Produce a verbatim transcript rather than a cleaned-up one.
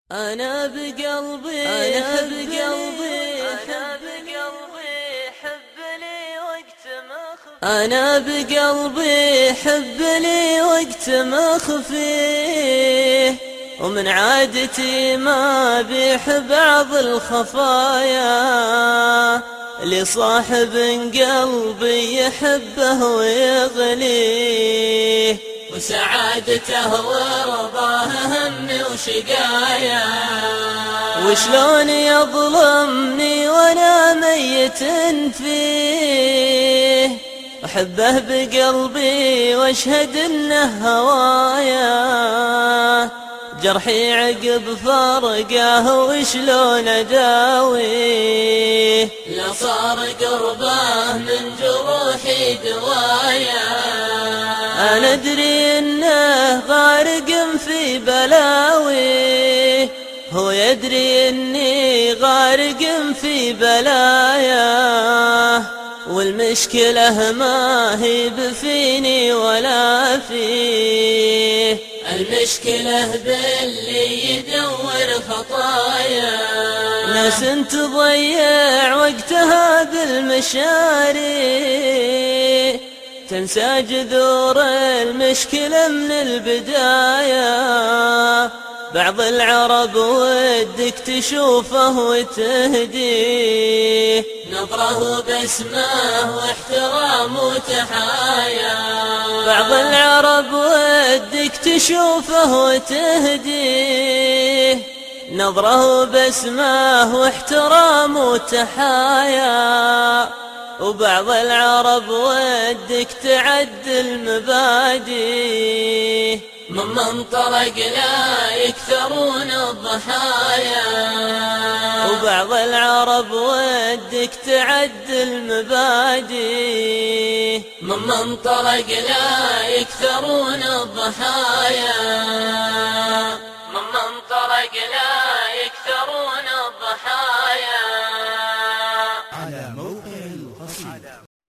أنا بقلبي أنا بقلبي أنا بقلبي حب لي وقت ما خفيه أنا بقلبي حب لي وقت ما خفيه ومن عادتي ما بيح بعض الخفايا لصاحب قلبي يحبه ويغليه وسعادته ورضاه همي وشقايا وشلون يظلمني وانا ميت فيه احبه بقلبي واشهد انه هوايا جرحي عقب فرقه وشلون اداويه لا صار قربه من جروحي دوايا أنا أدري إنه غارق في بلاوي هو يدري إني غارق في بلايا والمشكلة ما هي بفيني ولا فيه المشكلة باللي يدور خطايا ناس تضيع وقتها بالمشاري تنسى جذور المشكلة من البداية بعض العرب ودك تشوفه وتهديه نظره بسمه واحترام وتحايا بعض العرب ودك تشوفه وتهديه نظره بسمه واحترام وتحايا وبعض العرب ودك تعدل مبادئ من منطلق لا يكثرون الضحايا وبعض العرب ودك تعدل مبادئ من منطلق لا يكثرون الضحايا من منطلق لا يكثرون الضحايا